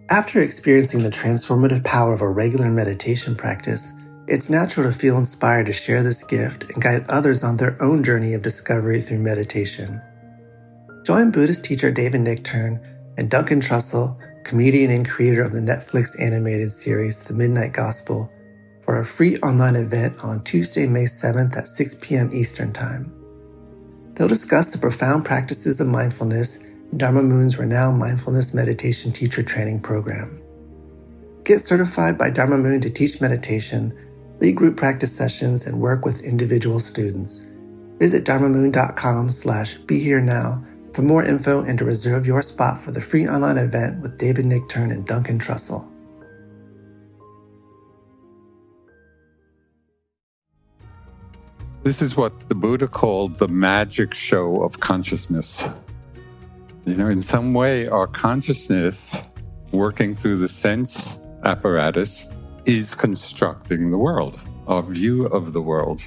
After experiencing the transformative power of a regular meditation practice, it's natural to feel inspired to share this gift and guide others on their own journey of discovery through meditation. Join Buddhist teacher David Nichtern and Duncan Trussell, comedian and creator of the Netflix animated series The Midnight Gospel, for a free online event on Tuesday, May 7th at 6 p.m. Eastern Time. They'll discuss the profound practices of mindfulness in Dharma Moon's renowned mindfulness meditation teacher training program. Get certified by Dharma Moon to teach meditation, lead group practice sessions, and work with individual students. Visit dharmamoon.com/BeHereNow for more info and to reserve your spot for the free online event with David Nichtern and Duncan Trussell. This is what the Buddha called the magic show of consciousness. In some way, our consciousness, working through the sense apparatus, is constructing the world, our view of the world.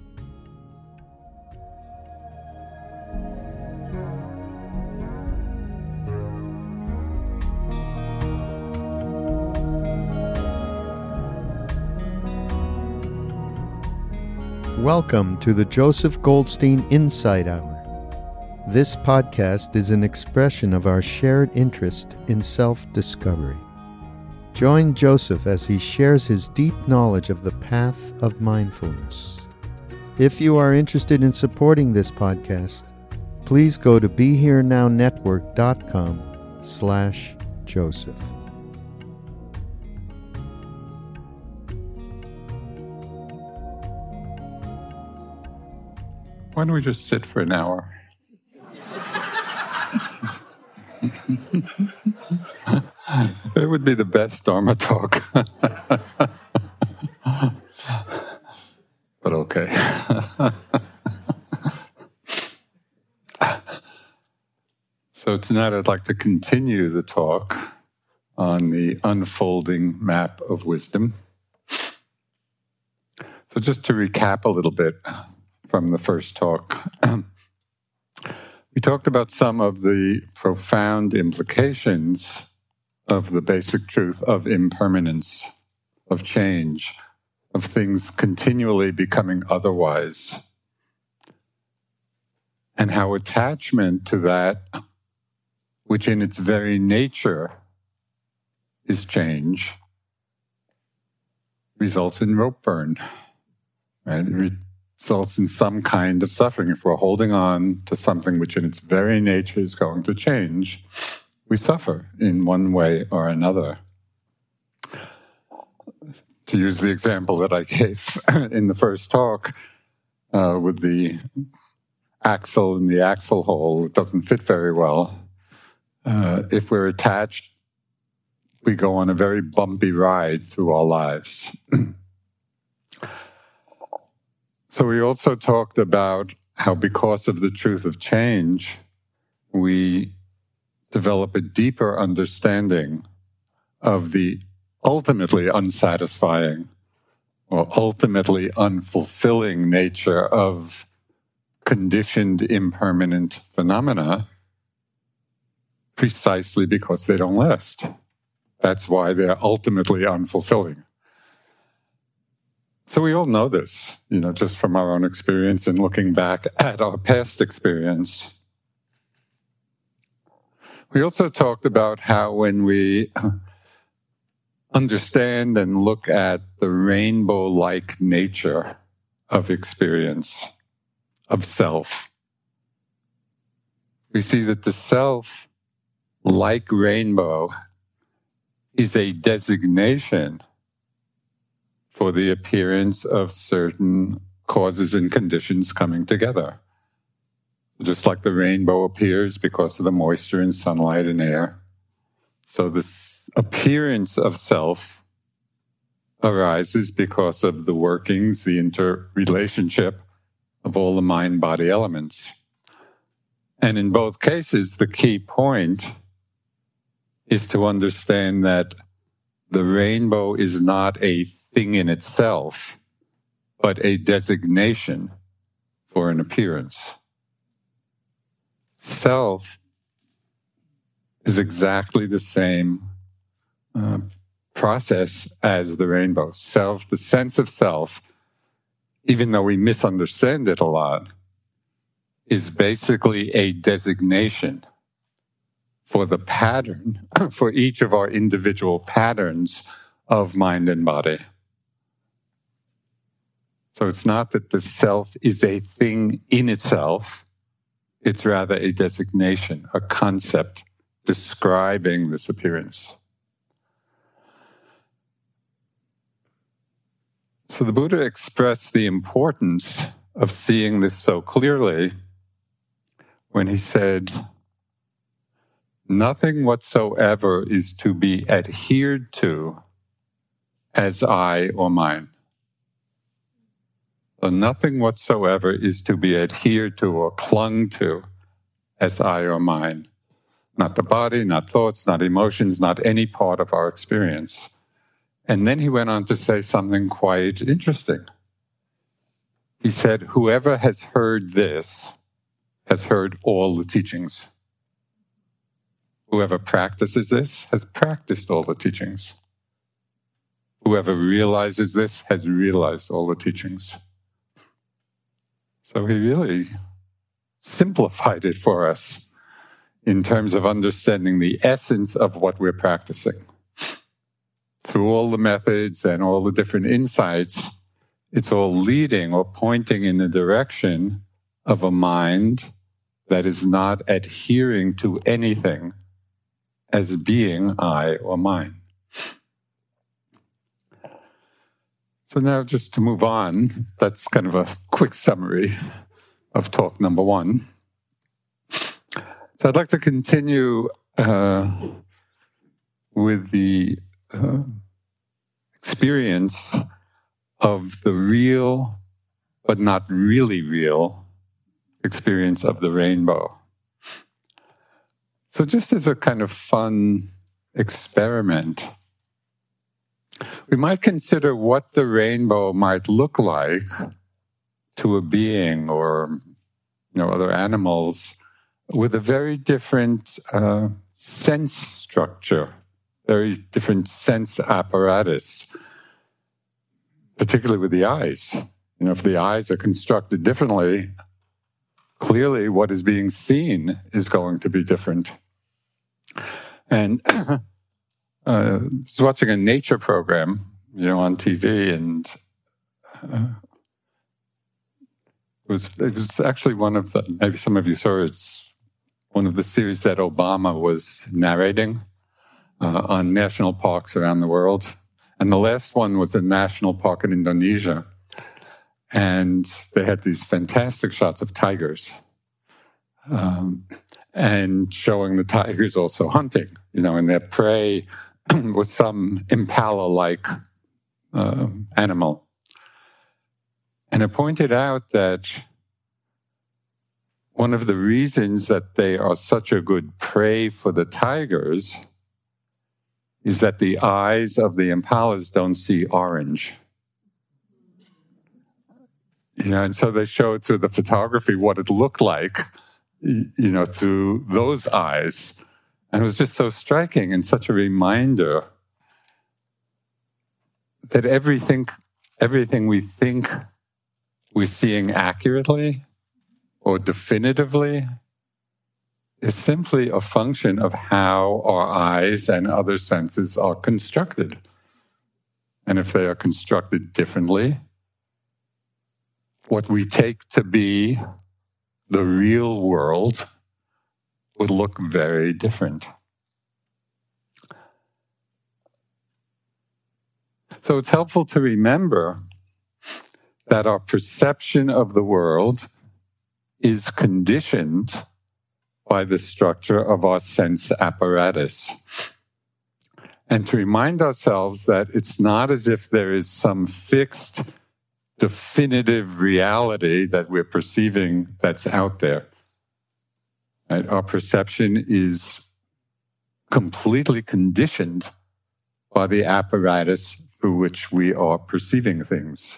Welcome to the Joseph Goldstein Insight Hour. This podcast is an expression of our shared interest in self-discovery. Join Joseph as he shares his deep knowledge of the path of mindfulness. If you are interested in supporting this podcast, please go to BeHereNowNetwork.com/Joseph. Why don't we just sit for an hour? It would be the best Dharma talk. But okay. So tonight I'd like to continue the talk on the unfolding map of wisdom. So just to recap a little bit from the first talk, we talked about some of the profound implications of the basic truth of impermanence, of change, of things continually becoming otherwise, and how attachment to that, which in its very nature is change, results in rope burn, right? It results in some kind of suffering. If we're holding on to something which in its very nature is going to change, we suffer in one way or another. To use the example that I gave in the first talk with the axle in the axle hole, it doesn't fit very well. If we're attached, we go on a very bumpy ride through our lives. So we also talked about how because of the truth of change, we develop a deeper understanding of the ultimately unsatisfying or ultimately unfulfilling nature of conditioned impermanent phenomena precisely because they don't last. That's why they're ultimately unfulfilling. So we all know this, just from our own experience and looking back at our past experience. We also talked about how when we understand and look at the rainbow-like nature of experience, of self, we see that the self, like rainbow, is a designation for the appearance of certain causes and conditions coming together. Just like the rainbow appears because of the moisture and sunlight and air. So this appearance of self arises because of the workings, the interrelationship of all the mind-body elements. And in both cases, the key point is to understand that the rainbow is not a thing in itself, but a designation for an appearance. Self is exactly the same process as the rainbow. Self, the sense of self, even though we misunderstand it a lot, is basically a designation for the pattern, for each of our individual patterns of mind and body. So it's not that the self is a thing in itself, it's rather a designation, a concept describing this appearance. So the Buddha expressed the importance of seeing this so clearly when he said, "Nothing whatsoever is to be adhered to as I or mine." So nothing whatsoever is to be adhered to or clung to as I or mine. Not the body, not thoughts, not emotions, not any part of our experience. And then he went on to say something quite interesting. He said, "Whoever has heard this has heard all the teachings. Whoever practices this has practiced all the teachings. Whoever realizes this has realized all the teachings." So he really simplified it for us in terms of understanding the essence of what we're practicing. Through all the methods and all the different insights, it's all leading or pointing in the direction of a mind that is not adhering to anything as being I or mine. So now just to move on, that's kind of a quick summary of talk number one. So I'd like to continue with the experience of the real, but not really real, experience of the rainbow. So just as a kind of fun experiment, we might consider what the rainbow might look like to a being or other animals with a very different sense structure, very different sense apparatus, particularly with the eyes. If the eyes are constructed differently, clearly what is being seen is going to be different. And I was watching a nature program, on TV, and it was actually one of the, maybe some of you saw it, it's one of the series that Obama was narrating on national parks around the world. And the last one was a national park in Indonesia. And they had these fantastic shots of tigers and showing the tigers also hunting, and their prey was some impala-like animal. And it pointed out that one of the reasons that they are such a good prey for the tigers is that the eyes of the impalas don't see orange. And so they showed through the photography what it looked like, through those eyes. And it was just so striking and such a reminder that everything we think we're seeing accurately or definitively is simply a function of how our eyes and other senses are constructed. And if they are constructed differently, what we take to be the real world would look very different. So it's helpful to remember that our perception of the world is conditioned by the structure of our sense apparatus. And to remind ourselves that it's not as if there is some fixed, definitive reality that we're perceiving that's out there. Right? Our perception is completely conditioned by the apparatus through which we are perceiving things.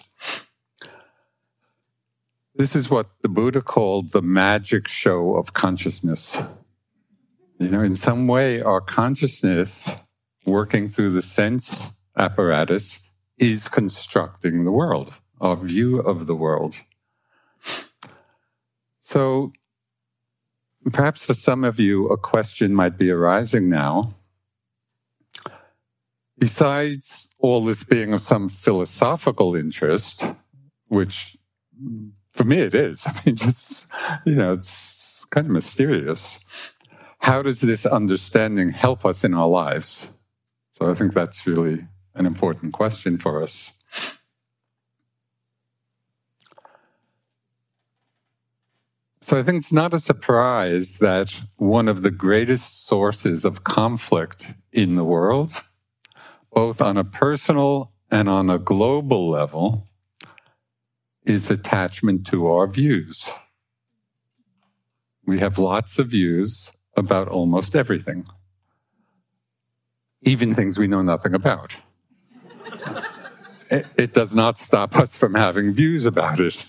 This is what the Buddha called the magic show of consciousness. In some way, our consciousness working through the sense apparatus is constructing the world, our view of the world. So perhaps for some of you, a question might be arising now. Besides all this being of some philosophical interest, which for me it is, I mean, just, it's kind of mysterious. How does this understanding help us in our lives? So I think that's really an important question for us. So I think it's not a surprise that one of the greatest sources of conflict in the world, both on a personal and on a global level, is attachment to our views. We have lots of views about almost everything, even things we know nothing about. It does not stop us from having views about it.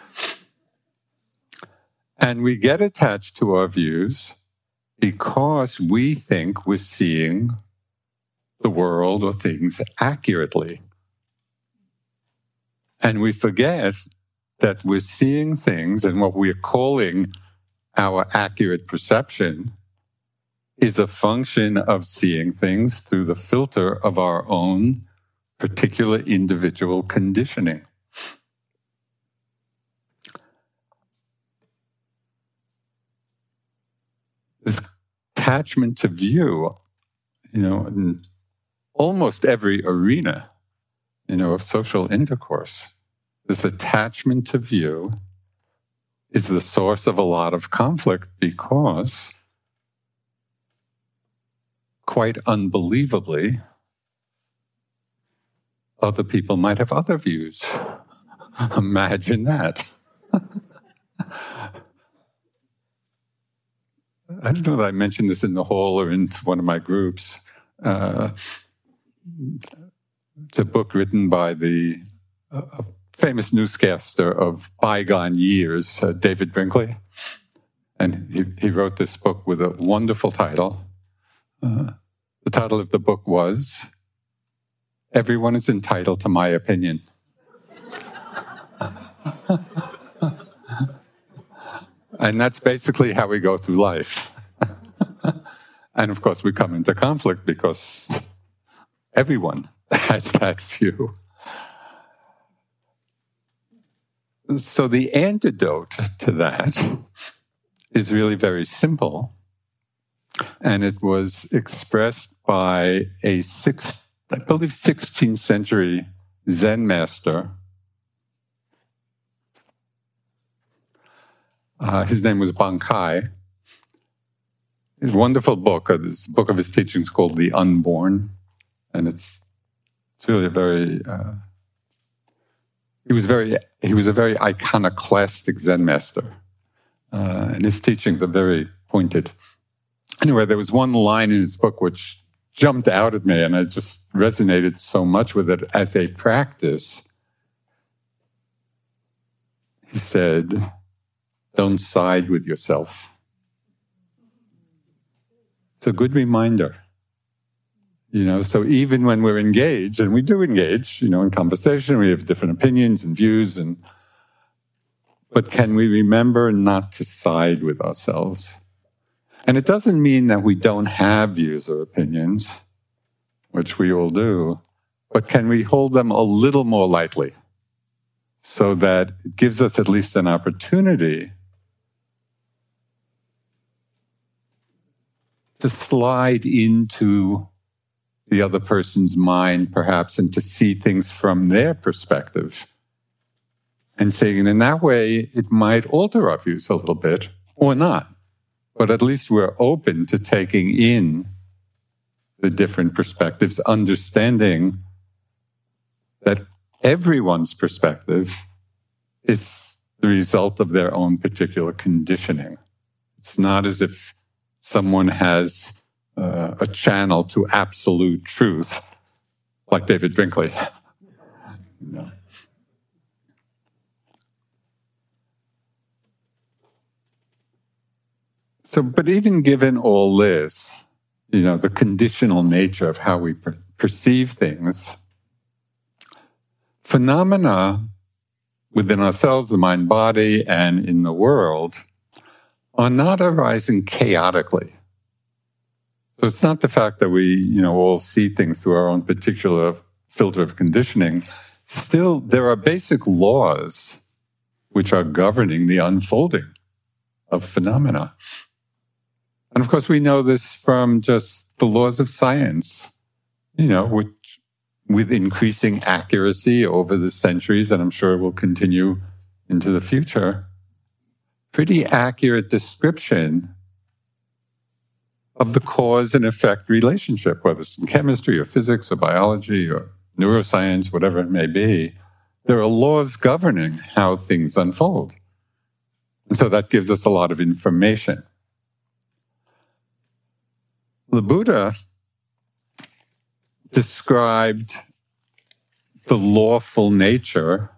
And we get attached to our views because we think we're seeing the world or things accurately. And we forget that we're seeing things, and what we're calling our accurate perception is a function of seeing things through the filter of our own particular individual conditioning. This attachment to view, in almost every arena, of social intercourse, this attachment to view is the source of a lot of conflict because, quite unbelievably, other people might have other views. Imagine that. I don't know that I mentioned this in the hall or in one of my groups. It's a book written by the famous newscaster of bygone years, David Brinkley. And he wrote this book with a wonderful title. The title of the book was, "Everyone is Entitled to My Opinion." And that's basically how we go through life. And of course, we come into conflict because everyone has that view. So the antidote to that is really very simple. And it was expressed by a 16th century Zen master. His name was Bankai. His wonderful book, this book of his teachings called The Unborn. And it's really a very, he was a very iconoclastic Zen master. And his teachings are very pointed. Anyway, there was one line in his book which jumped out at me, and I just resonated so much with it as a practice. He said, "Don't side with yourself." It's a good reminder. So even when we're engaged, and we do engage, in conversation, we have different opinions and views, but can we remember not to side with ourselves? And it doesn't mean that we don't have views or opinions, which we all do, but can we hold them a little more lightly so that it gives us at least an opportunity to slide into the other person's mind, perhaps, and to see things from their perspective. And saying, in that way, it might alter our views a little bit, or not. But at least we're open to taking in the different perspectives, understanding that everyone's perspective is the result of their own particular conditioning. It's not as if someone has a channel to absolute truth, like David Brinkley. No. So, but even given all this, the conditional nature of how we perceive things, phenomena within ourselves, the mind, body, and in the world are not arising chaotically. So it's not the fact that we, all see things through our own particular filter of conditioning. Still, there are basic laws which are governing the unfolding of phenomena. And of course, we know this from just the laws of science, which with increasing accuracy over the centuries, and I'm sure will continue into the future, pretty accurate description of the cause and effect relationship, whether it's in chemistry or physics or biology or neuroscience, whatever it may be. There are laws governing how things unfold. And so that gives us a lot of information. The Buddha described the lawful nature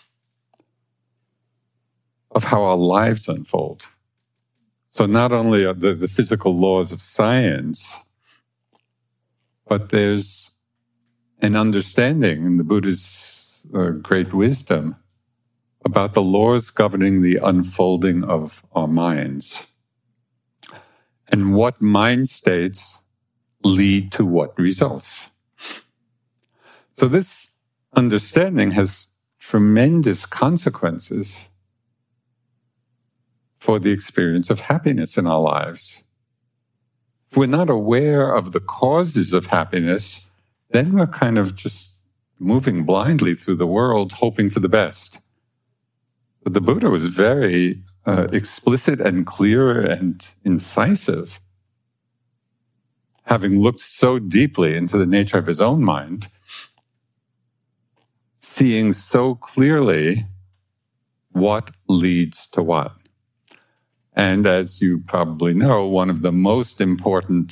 of how our lives unfold. So not only are the physical laws of science, but there's an understanding in the Buddha's great wisdom about the laws governing the unfolding of our minds and what mind states lead to what results. So this understanding has tremendous consequences for the experience of happiness in our lives. If we're not aware of the causes of happiness, then we're kind of just moving blindly through the world, hoping for the best. But the Buddha was very explicit and clear and incisive, having looked so deeply into the nature of his own mind, seeing so clearly what leads to what. And as you probably know, one of the most important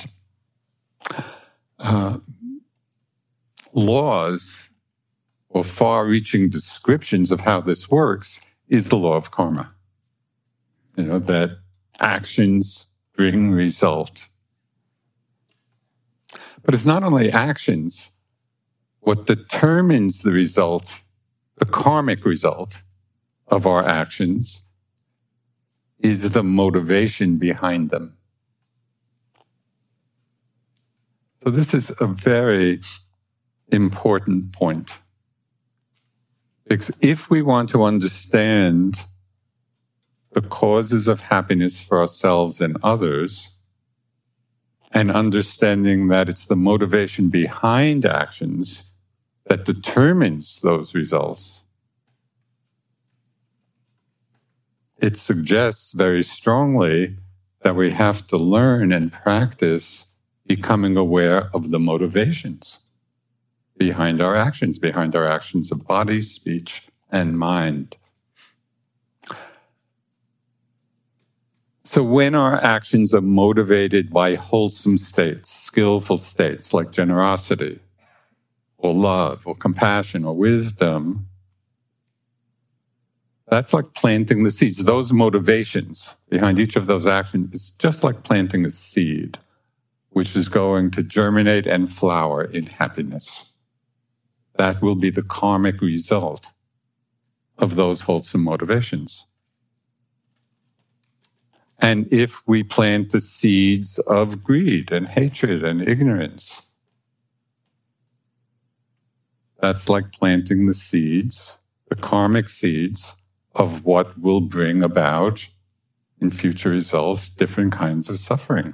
laws or far-reaching descriptions of how this works is the law of karma. That actions bring result. But it's not only actions. What determines the result, the karmic result of our actions, is the motivation behind them. So this is a very important point. Because if we want to understand the causes of happiness for ourselves and others, and understanding that it's the motivation behind actions that determines those results, it suggests very strongly that we have to learn and practice becoming aware of the motivations behind our actions of body, speech, and mind. So when our actions are motivated by wholesome states, skillful states like generosity, or love, or compassion, or wisdom, that's like planting the seeds. Those motivations behind each of those actions is just like planting a seed, which is going to germinate and flower in happiness. That will be the karmic result of those wholesome motivations. And if we plant the seeds of greed and hatred and ignorance, that's like planting the seeds, the karmic seeds, of what will bring about, in future results, different kinds of suffering.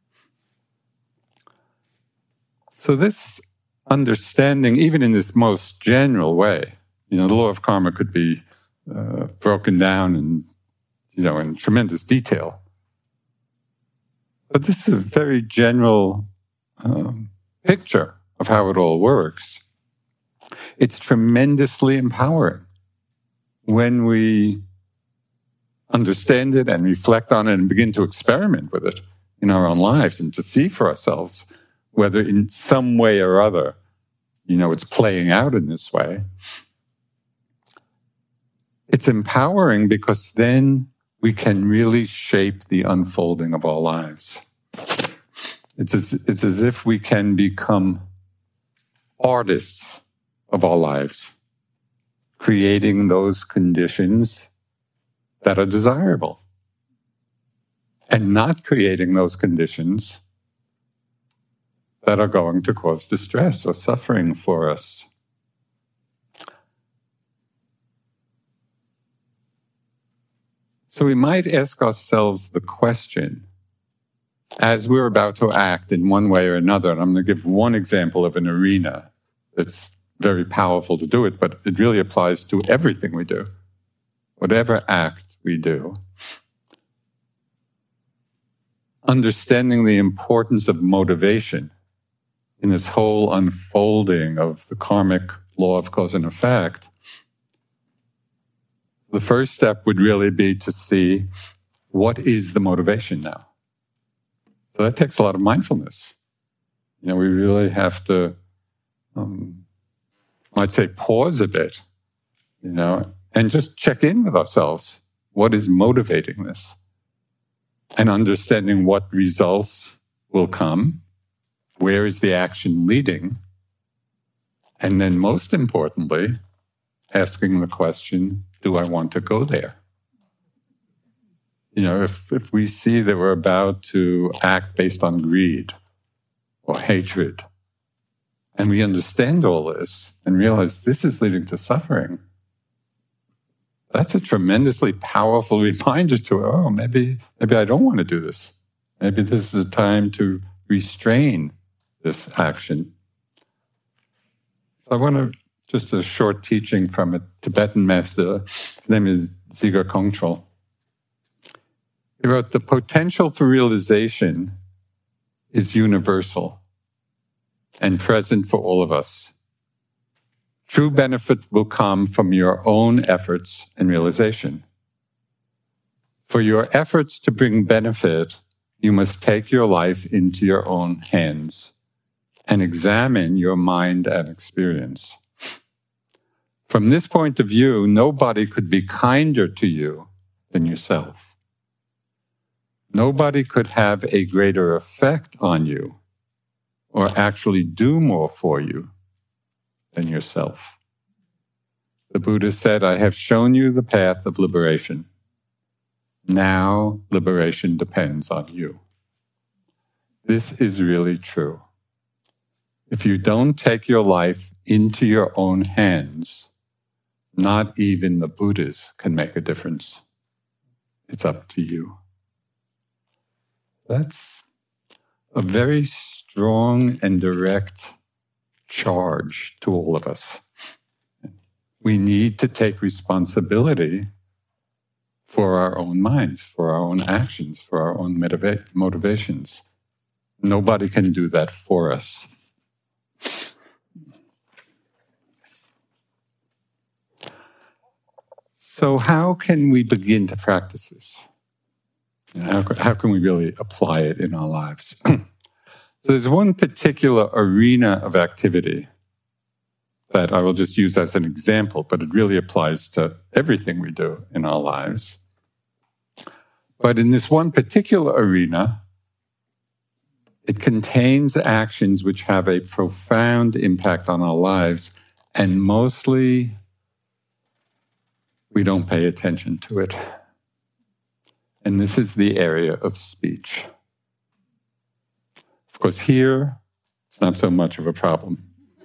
So this understanding, even in this most general way, the law of karma could be broken down and in tremendous detail. But this is a very general picture of how it all works. It's tremendously empowering when we understand it and reflect on it and begin to experiment with it in our own lives and to see for ourselves whether in some way or other, it's playing out in this way. It's empowering because then we can really shape the unfolding of our lives. It's as if we can become artists of our lives, creating those conditions that are desirable, and not creating those conditions that are going to cause distress or suffering for us. So we might ask ourselves the question, as we're about to act in one way or another, and I'm going to give one example of an arena that's very powerful to do it, but it really applies to everything we do. Whatever act we do, understanding the importance of motivation in this whole unfolding of the karmic law of cause and effect, the first step would really be to see what is the motivation now. So that takes a lot of mindfulness. We really have to, I'd say, pause a bit, and just check in with ourselves. What is motivating this? And understanding what results will come. Where is the action leading? And then most importantly, asking the question, do I want to go there? If we see that we're about to act based on greed or hatred, and we understand all this and realize this is leading to suffering, that's a tremendously powerful reminder to, maybe I don't want to do this. Maybe this is a time to restrain this action. So I want to, just a short teaching from a Tibetan master. His name is Dziga Kongtrul. He wrote, "The potential for realization is universal and present for all of us. True benefit will come from your own efforts and realization. For your efforts to bring benefit, you must take your life into your own hands and examine your mind and experience. From this point of view, nobody could be kinder to you than yourself. Nobody could have a greater effect on you or actually do more for you than yourself. The Buddha said, I have shown you the path of liberation. Now liberation depends on you." This is really true. If you don't take your life into your own hands, not even the Buddhas can make a difference. It's up to you. That's a very strong and direct charge to all of us. We need to take responsibility for our own minds, for our own actions, for our own motivations. Nobody can do that for us. So how can we begin to practice this? How can we really apply it in our lives? So there's one particular arena of activity that I will just use as an example, but it really applies to everything we do in our lives. But in this one particular arena, it contains actions which have a profound impact on our lives, and mostly we don't pay attention to it. And this is the area of speech. Of course, here, it's not so much of a problem.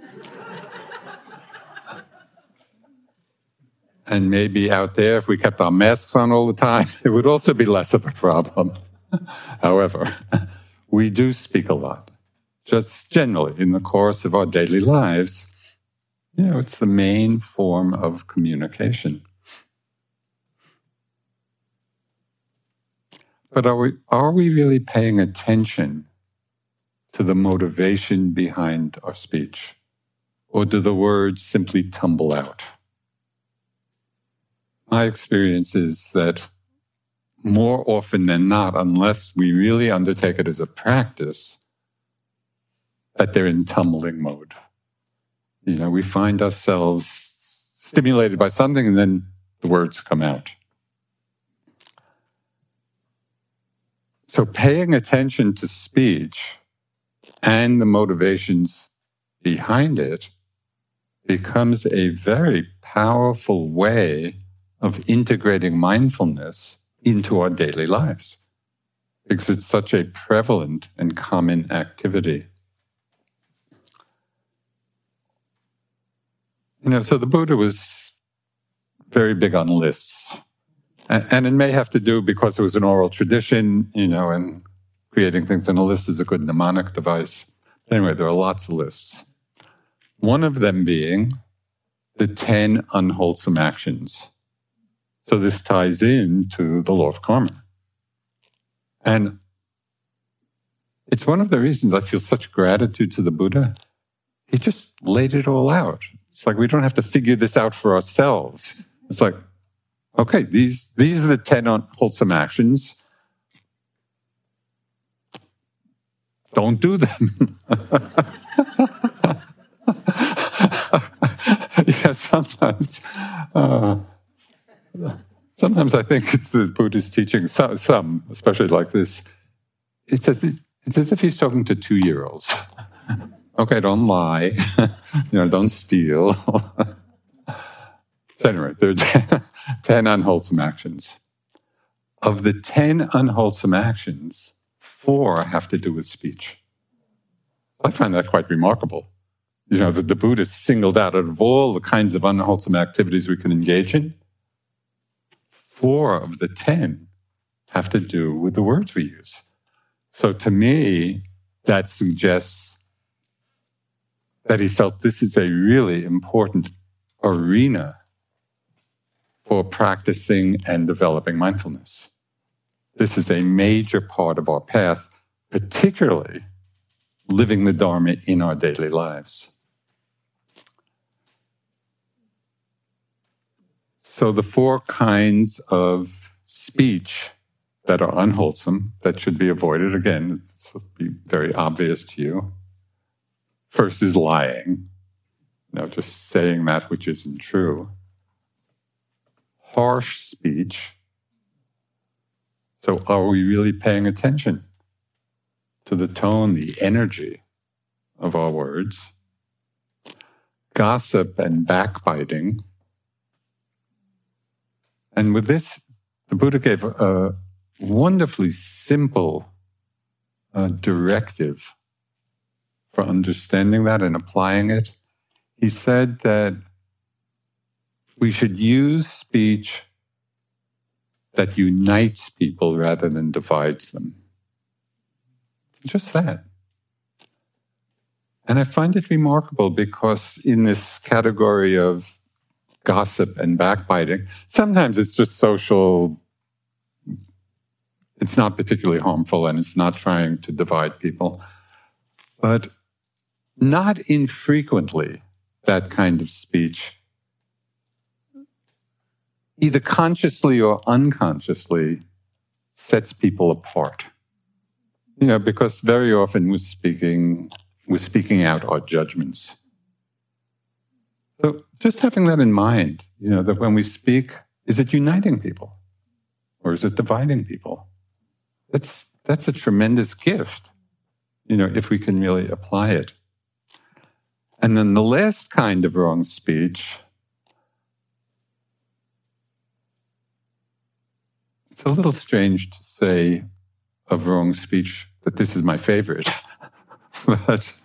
And maybe out there, if we kept our masks on all the time, it would also be less of a problem. However, we do speak a lot. Just generally, in the course of our daily lives, it's the main form of communication. But are we really paying attention to the motivation behind our speech? Or do the words simply tumble out? My experience is that more often than not, unless we really undertake it as a practice, that they're in tumbling mode. We find ourselves stimulated by something and then the words come out. So paying attention to speech and the motivations behind it becomes a very powerful way of integrating mindfulness into our daily lives, because it's such a prevalent and common activity. So the Buddha was very big on lists. And it may have to do because it was an oral tradition, and creating things in a list is a good mnemonic device. Anyway, there are lots of lists. One of them being the 10 unwholesome actions. So this ties into the law of karma. And it's one of the reasons I feel such gratitude to the Buddha. He just laid it all out. It's like we don't have to figure this out for ourselves. It's like, okay, these are the 10 unwholesome actions. Don't do them. Sometimes I think it's the Buddha's teaching, some, especially like this. It's as if he's talking to 2-year-olds. Okay, don't lie. Don't steal. So anyway, there are 10 unwholesome actions. Of the 10 unwholesome actions, 4 have to do with speech. I find that quite remarkable. That the Buddha singled out of all the kinds of unwholesome activities we can engage in, 4 of the 10 have to do with the words we use. So to me, that suggests that he felt this is a really important arena for practicing and developing mindfulness. This is a major part of our path, particularly living the Dharma in our daily lives. So the 4 kinds of speech that are unwholesome, that should be avoided, again, this will be very obvious to you. First is lying, just saying that which isn't true. Harsh speech. So are we really paying attention to the tone, the energy of our words? Gossip and backbiting. And with this, the Buddha gave a wonderfully simple directive for understanding that and applying it. He said that we should use speech that unites people rather than divides them. Just that. And I find it remarkable because in this category of gossip and backbiting, sometimes it's just social, it's not particularly harmful and it's not trying to divide people. But not infrequently, that kind of speech, either consciously or unconsciously, sets people apart. Because very often we're speaking out our judgments. So just having that in mind, that when we speak, is it uniting people? Or is it dividing people? That's a tremendous gift, if we can really apply it. And then the last kind of wrong speech, it's a little strange to say of wrong speech that this is my favorite. But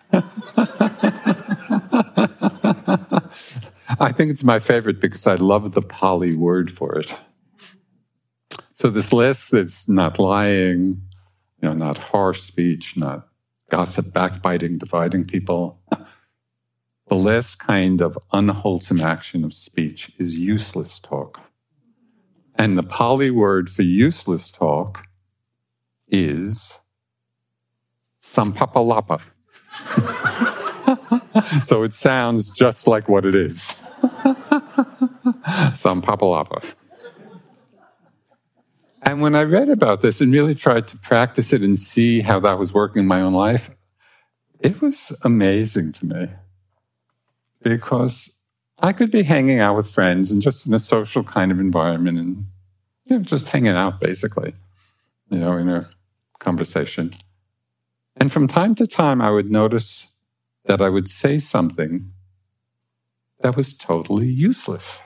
I think it's my favorite because I love the Pali word for it. So this list is not lying, not harsh speech, not gossip, backbiting, dividing people. The last kind of unwholesome action of speech is useless talk. And the Pali word for useless talk is sampapalapa. So it sounds just like what it is. Sampapalapa. And when I read about this and really tried to practice it and see how that was working in my own life, it was amazing to me. Because I could be hanging out with friends and just in a social kind of environment and just hanging out basically, in a conversation. And from time to time, I would notice that I would say something that was totally useless.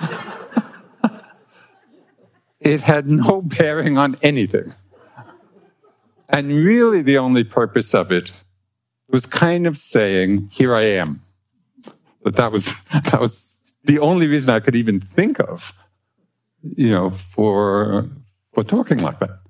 It had no bearing on anything. And really the only purpose of it was kind of saying, here I am. But that was the only reason I could even think of, for talking like that.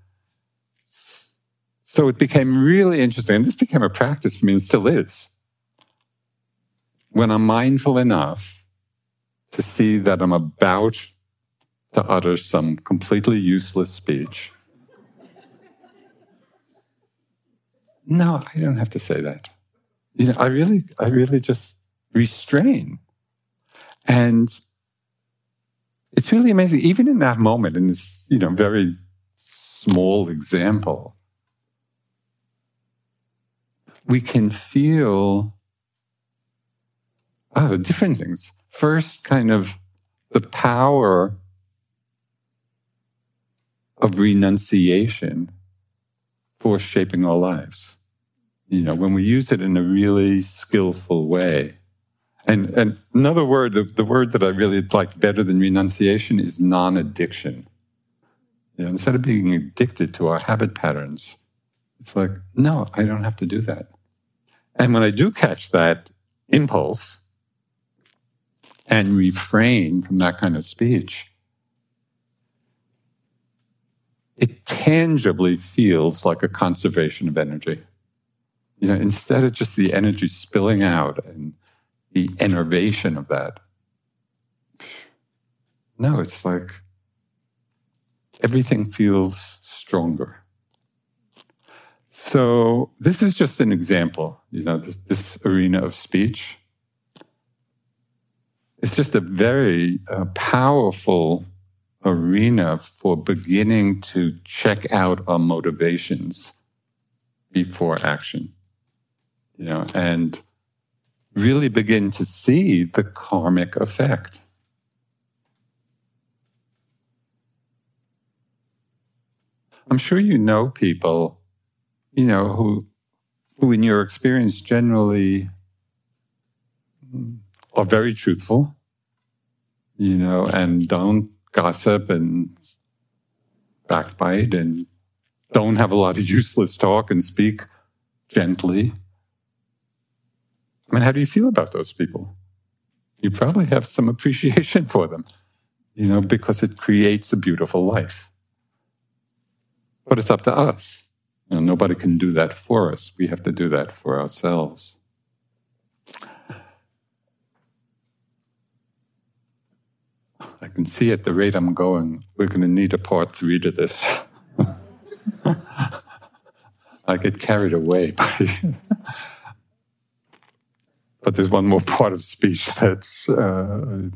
So it became really interesting, and this became a practice for me and still is. When I'm mindful enough to see that I'm about to utter some completely useless speech, no, I don't have to say that. I really just restrain. And it's really amazing, even in that moment, in this, very small example, we can feel different things. First, kind of the power of renunciation for shaping our lives. When we use it in a really skillful way. And another word, the word that I really like better than renunciation is non-addiction. Instead of being addicted to our habit patterns, it's like, no, I don't have to do that. And when I do catch that impulse and refrain from that kind of speech, it tangibly feels like a conservation of energy. Instead of just the energy spilling out and the enervation of that. No, it's like everything feels stronger. So this is just an example, this arena of speech. It's just a very powerful arena for beginning to check out our motivations before action, and really begin to see the karmic effect. I'm sure you know people, who in your experience generally are very truthful, and don't gossip and backbite and don't have a lot of useless talk and speak gently. How do you feel about those people? You probably have some appreciation for them, because it creates a beautiful life. But it's up to us. Nobody can do that for us. We have to do that for ourselves. I can see at the rate I'm going, we're going to need a part 3 to this. I get carried away by but there's one more part of speech that I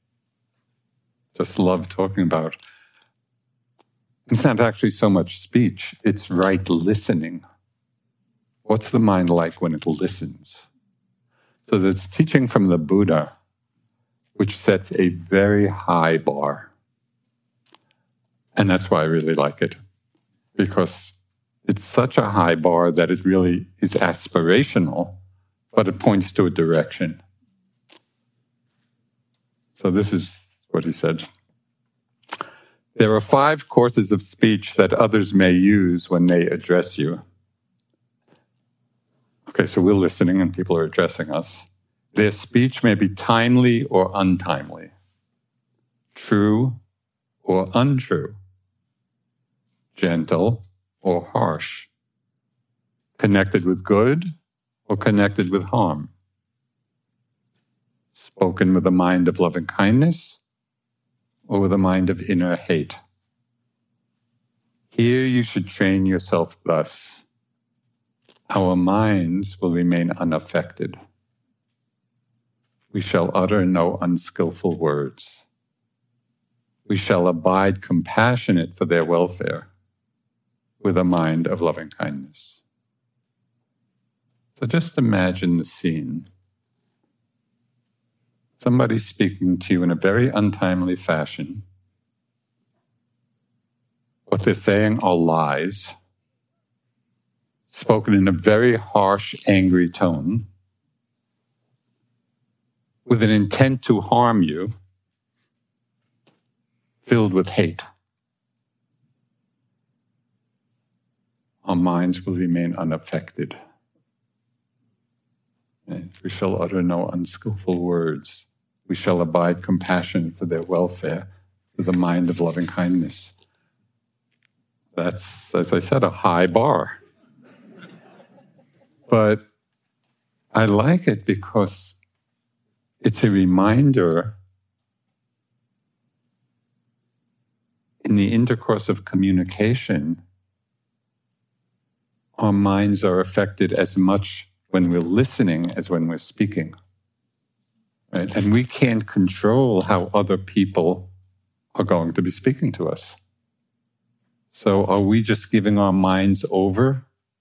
just love talking about. It's not actually so much speech, it's right listening. What's the mind like when it listens? So there's teaching from the Buddha, which sets a very high bar. And that's why I really like it, because it's such a high bar that it really is aspirational, but it points to a direction. So this is what he said. There are 5 courses of speech that others may use when they address you. Okay, so we're listening and people are addressing us. Their speech may be timely or untimely, true or untrue, gentle or harsh, connected with good or connected with harm, spoken with a mind of loving kindness or with a mind of inner hate. Here you should train yourself thus. Our minds will remain unaffected. We shall utter no unskillful words. We shall abide compassionate for their welfare with a mind of loving kindness. So just imagine the scene. Somebody speaking to you in a very untimely fashion. What they're saying are lies, spoken in a very harsh, angry tone, with an intent to harm you, filled with hate, our minds will remain unaffected. And we shall utter no unskillful words. We shall abide compassion for their welfare, for the mind of loving kindness. That's, as I said, a high bar. But I like it because it's a reminder in the intercourse of communication, our minds are affected as much when we're listening as when we're speaking. Right? And we can't control how other people are going to be speaking to us. So are we just giving our minds over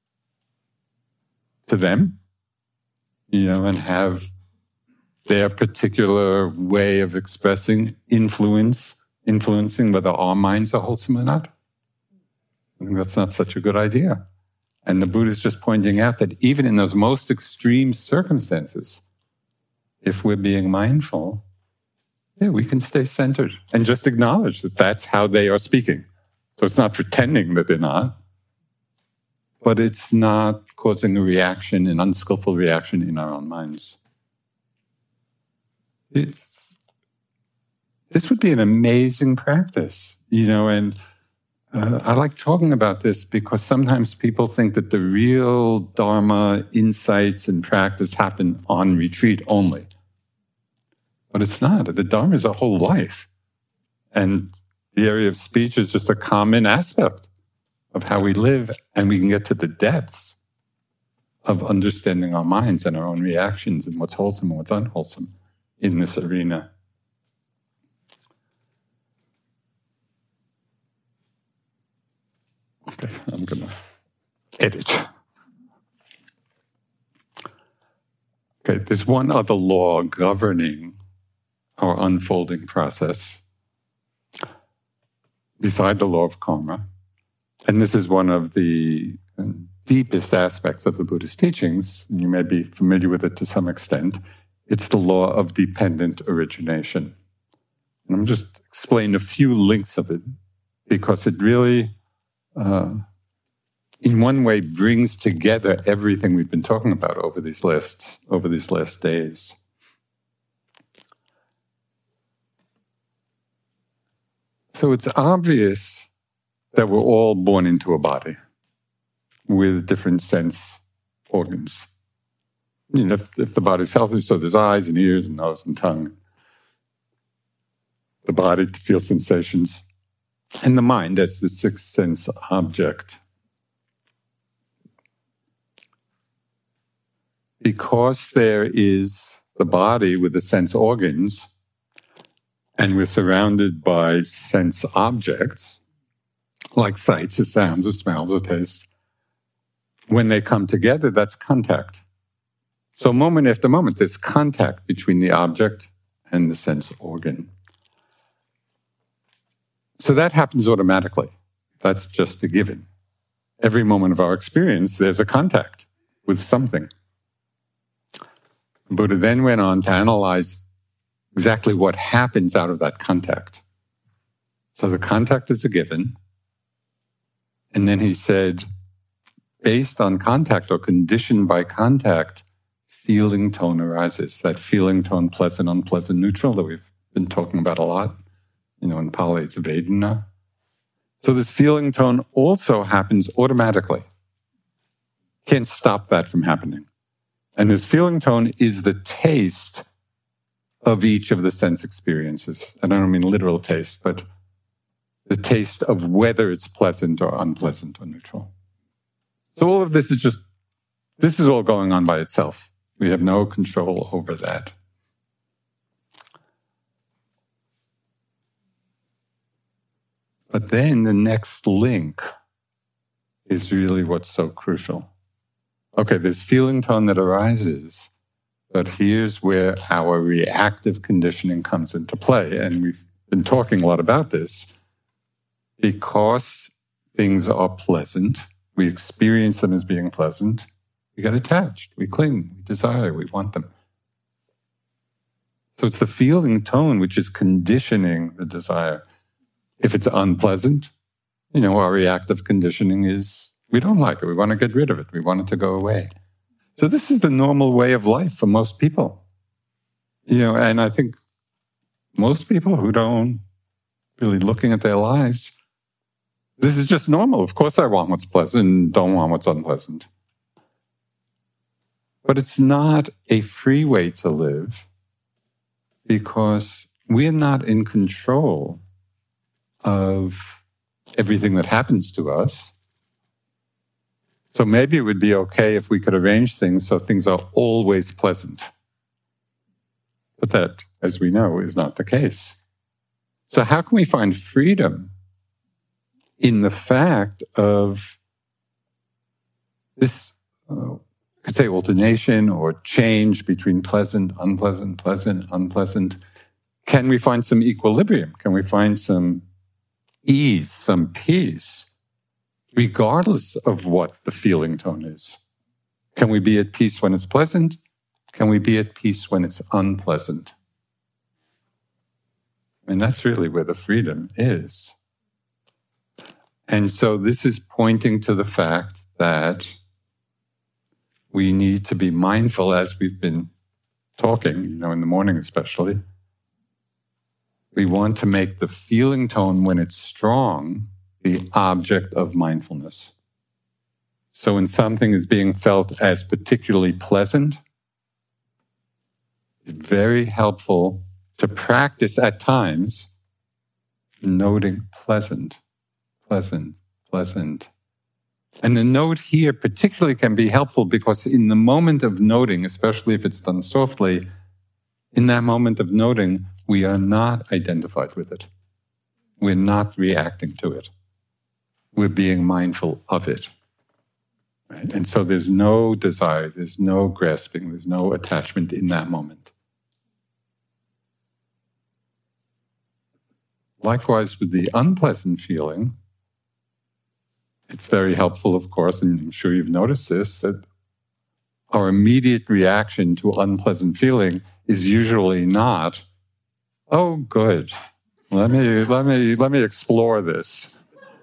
to them, and have their particular way of expressing influencing whether our minds are wholesome or not? I think that's not such a good idea. And the Buddha is just pointing out that even in those most extreme circumstances, if we're being mindful, we can stay centered and just acknowledge that that's how they are speaking. So it's not pretending that they're not, but it's not causing a reaction, an unskillful reaction in our own minds. This would be an amazing practice, and I like talking about this because sometimes people think that the real Dharma insights and practice happen on retreat only. But it's not. The Dharma is a whole life. And the area of speech is just a common aspect of how we live, and we can get to the depths of understanding our minds and our own reactions and what's wholesome and what's unwholesome in this arena. Okay, I'm going to edit. Okay, there's one other law governing our unfolding process beside the law of karma. And this is one of the deepest aspects of the Buddhist teachings, and you may be familiar with it to some extent. It's the law of dependent origination. And I'm just explain a few links of it because it really, in one way, brings together everything we've been talking about over these last days. So it's obvious that we're all born into a body with different sense organs. If the body's healthy, so there's eyes and ears and nose and tongue. The body to feel sensations. And the mind, that's the sixth sense object. Because there is the body with the sense organs, and we're surrounded by sense objects, like sights or sounds or smells or tastes, when they come together, that's contact. So moment after moment, there's contact between the object and the sense organ. So that happens automatically. That's just a given. Every moment of our experience, there's a contact with something. Buddha then went on to analyze exactly what happens out of that contact. So the contact is a given. And then he said, based on contact or conditioned by contact, feeling tone arises. That feeling tone, pleasant, unpleasant, neutral, that we've been talking about a lot. In Pali, it's Vedana. So this feeling tone also happens automatically. Can't stop that from happening. And this feeling tone is the taste of each of the sense experiences. And I don't mean literal taste, but the taste of whether it's pleasant or unpleasant or neutral. So all of this is all going on by itself. We have no control over that. But then the next link is really what's so crucial. Okay, there's feeling tone that arises, but here's where our reactive conditioning comes into play. And we've been talking a lot about this. Because things are pleasant, We experience them as being pleasant. We get attached, we cling, we desire, we want them. So it's the feeling tone which is conditioning the desire. If it's unpleasant, our reactive conditioning is we don't like it, we want to get rid of it, we want it to go away. So this is the normal way of life for most people. And I think most people who don't really looking at their lives, this is just normal. Of course I want what's pleasant and don't want what's unpleasant. But it's not a free way to live because we're not in control of everything that happens to us. So maybe it would be okay if we could arrange things so things are always pleasant. But that, as we know, is not the case. So how can we find freedom in the fact of this, could say alternation or change between pleasant, unpleasant, pleasant, unpleasant? Can we find some equilibrium? Can we find some ease, some peace, regardless of what the feeling tone is? Can we be at peace when it's pleasant? Can we be at peace when it's unpleasant? And that's really where the freedom is. And so this is pointing to the fact that we need to be mindful, as we've been talking, in the morning especially. We want to make the feeling tone, when it's strong, the object of mindfulness. So when something is being felt as particularly pleasant, it's very helpful to practice at times noting pleasant, pleasant, pleasant. And the note here particularly can be helpful because in the moment of noting, especially if it's done softly, in that moment of noting, we are not identified with it. We're not reacting to it. We're being mindful of it. Right? And so there's no desire, there's no grasping, there's no attachment in that moment. Likewise, with the unpleasant feeling, it's very helpful, of course, and I'm sure you've noticed this, that our immediate reaction to unpleasant feeling is usually not, oh, good, let me explore this.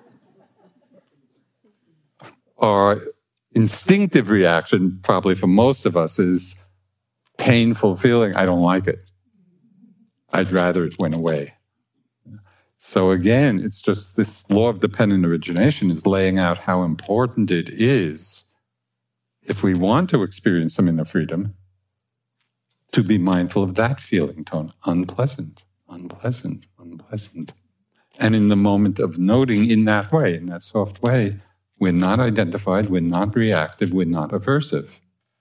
Our instinctive reaction, probably for most of us, is painful feeling, I don't like it. I'd rather it went away. So again, it's just this law of dependent origination is laying out how important it is, if we want to experience some inner freedom, to be mindful of that feeling tone, unpleasant, unpleasant, unpleasant. And in the moment of noting in that way, in that soft way, we're not identified, we're not reactive, we're not aversive.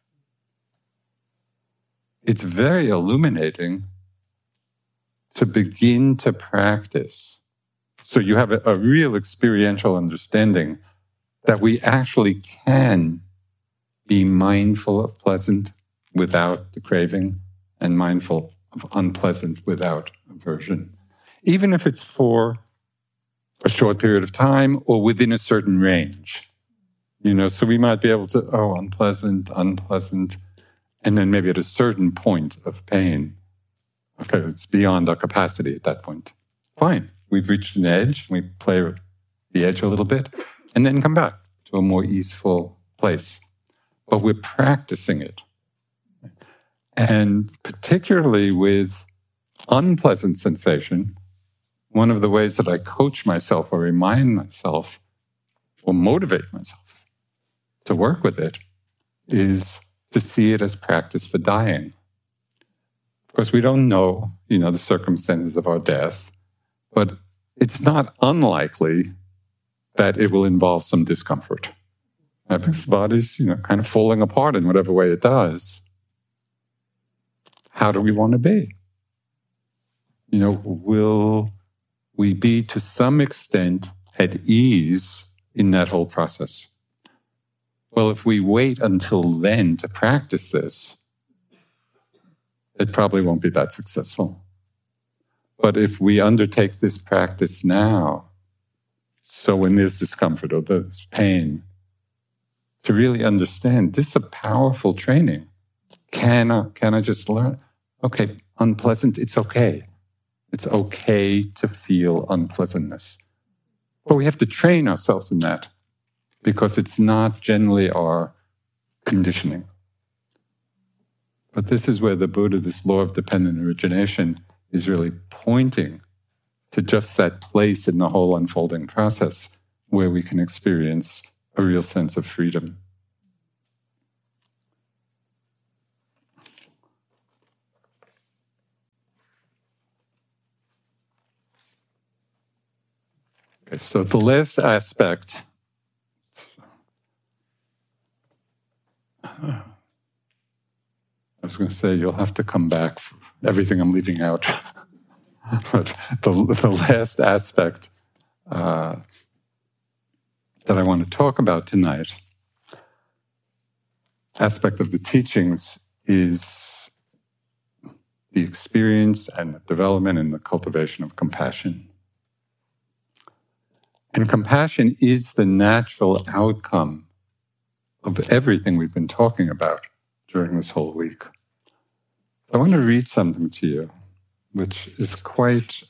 It's very illuminating to begin to practice. So you have a real experiential understanding that we actually can be mindful of pleasant without the craving and mindful of unpleasant without aversion, even if it's for a short period of time or within a certain range. So we might be able to, unpleasant, unpleasant, and then maybe at a certain point of pain, okay, it's beyond our capacity at that point. Fine, we've reached an edge, we play with the edge a little bit, and then come back to a more easeful place. But we're practicing it. And particularly with unpleasant sensation, one of the ways that I coach myself or remind myself or motivate myself to work with it is to see it as practice for dying. Of course, we don't know, the circumstances of our death, but it's not unlikely that it will involve some discomfort. Because the body's, kind of falling apart in whatever way it does. How do we want to be? Will we be to some extent at ease in that whole process? Well, if we wait until then to practice this, it probably won't be that successful. But if we undertake this practice now, so when there's discomfort or there's pain, to really understand this is a powerful training. Can I just learn? Okay, unpleasant, it's okay. It's okay to feel unpleasantness. But we have to train ourselves in that because it's not generally our conditioning. But this is where the Buddha, this law of dependent origination, is really pointing to just that place in the whole unfolding process where we can experience a real sense of freedom. Okay, so the last aspect, I was going to say you'll have to come back for everything I'm leaving out. But the last aspect that I want to talk about tonight, aspect of the teachings, is the experience and the development and the cultivation of compassion. And compassion is the natural outcome of everything we've been talking about during this whole week. I want to read something to you, which is quite,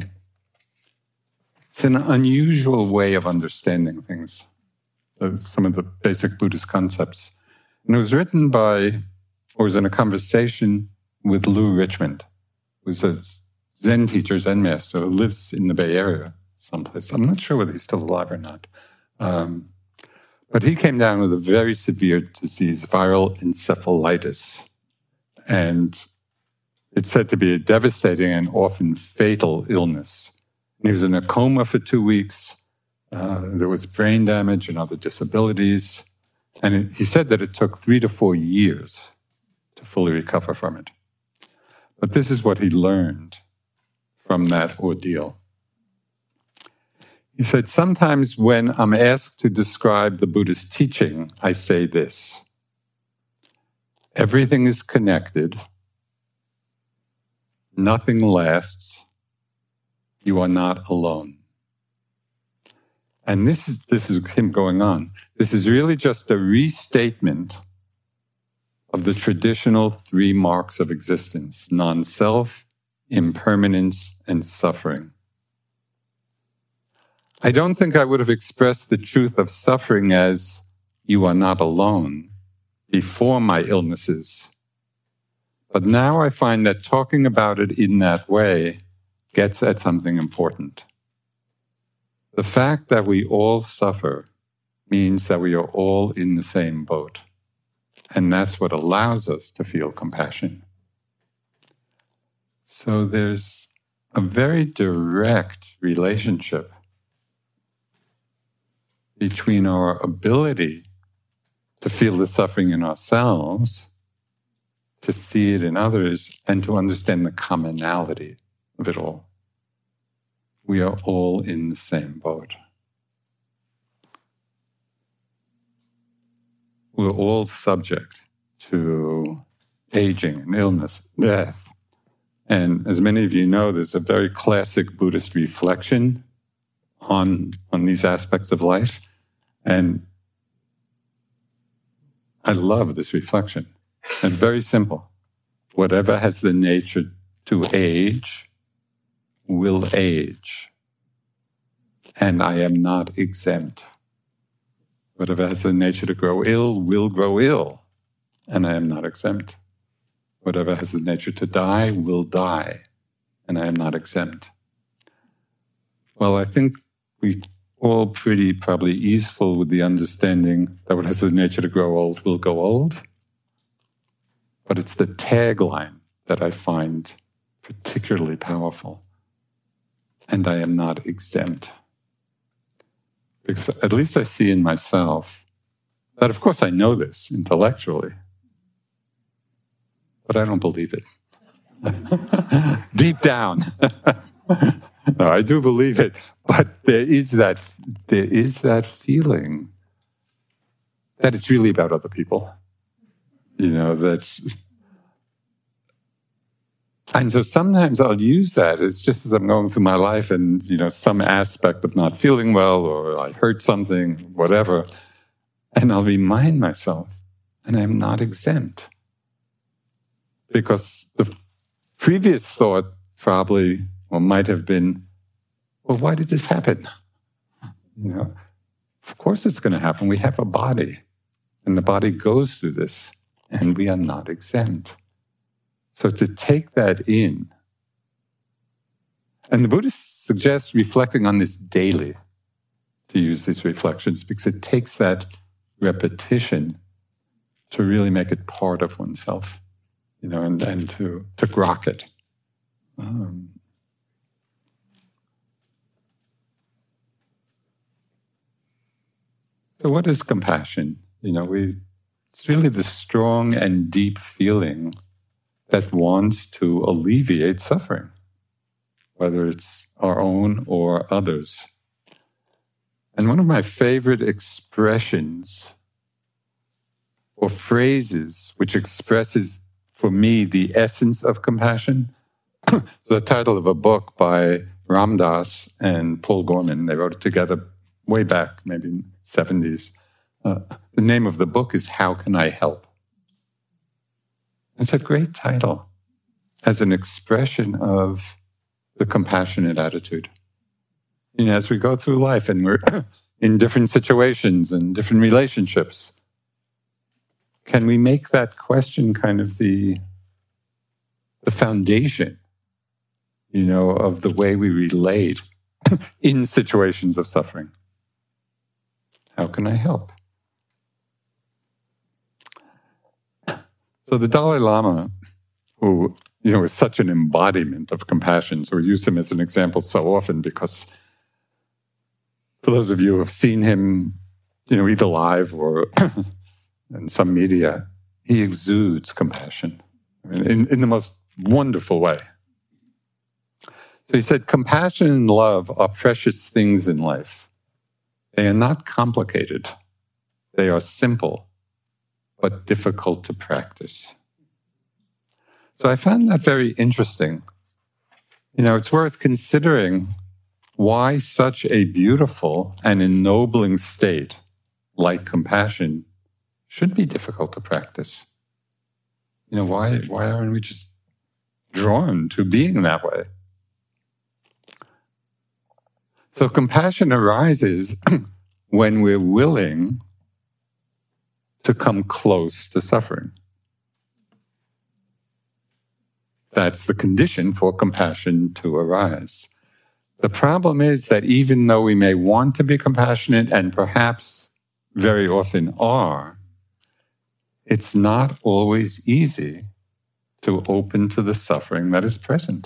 it's an unusual way of understanding things, some of the basic Buddhist concepts. And it was written by, or was in a conversation with Lou Richmond, who's a Zen teacher, Zen master, who lives in the Bay Area someplace. I'm not sure whether he's still alive or not. But he came down with a very severe disease, viral encephalitis. And it's said to be a devastating and often fatal illness. And he was in a coma for 2 weeks. There was brain damage and other disabilities. And he said that it took 3 to 4 years to fully recover from it. But this is what he learned from that ordeal. He said, sometimes when I'm asked to describe the Buddha's teaching, I say this: everything is connected, nothing lasts, you are not alone. And this is him going on. This is really just a restatement of the traditional 3 marks of existence: non-self, impermanence, and suffering. I don't think I would have expressed the truth of suffering as you are not alone before my illnesses. But now I find that talking about it in that way gets at something important. The fact that we all suffer means that we are all in the same boat. And that's what allows us to feel compassion. So there's a very direct relationship between our ability to feel the suffering in ourselves, to see it in others, and to understand the commonality of it all. We are all in the same boat. We're all subject to aging and illness, death. And as many of you know, there's a very classic Buddhist reflection on these aspects of life. And I love this reflection. And very simple. Whatever has the nature to age will age. And I am not exempt. Whatever has the nature to grow ill will grow ill. And I am not exempt. Whatever has the nature to die will die. And I am not exempt. Well, I think we all pretty probably easeful with the understanding that what has the nature to grow old will go old. But it's the tagline that I find particularly powerful. And I am not exempt. Because at least I see in myself that, of course, I know this intellectually, but I don't believe it. Deep down. No, I do believe it, but there is that feeling that it's really about other people. And so sometimes I'll use that as just as I'm going through my life and, some aspect of not feeling well or I hurt something, whatever. And I'll remind myself, and I'm not exempt. Because the previous thought probably, or might have been, well, why did this happen? Of course it's going to happen. We have a body, and the body goes through this, and we are not exempt. So to take that in, and the Buddhists suggest reflecting on this daily, to use these reflections, because it takes that repetition to really make it part of oneself, and to grok it. So what is compassion? It's really the strong and deep feeling that wants to alleviate suffering, whether it's our own or others. And one of my favorite expressions or phrases which expresses for me the essence of compassion is the title of a book by Ram Dass and Paul Gorman. They wrote it together way back, maybe in the 70s. The name of the book is How Can I Help? It's a great title as an expression of the compassionate attitude. As we go through life and we're in different situations and different relationships, can we make that question kind of the foundation, of the way we relate in situations of suffering? How can I help? So the Dalai Lama, who, is such an embodiment of compassion, so we use him as an example so often because for those of you who have seen him, either live or in some media, he exudes compassion in the most wonderful way. So he said, compassion and love are precious things in life. They are not complicated. They are simple, but difficult to practice. So I found that very interesting. It's worth considering why such a beautiful and ennobling state like compassion should be difficult to practice. Why aren't we just drawn to being that way? So compassion arises when we're willing to come close to suffering. That's the condition for compassion to arise. The problem is that even though we may want to be compassionate, and perhaps very often are, it's not always easy to open to the suffering that is present.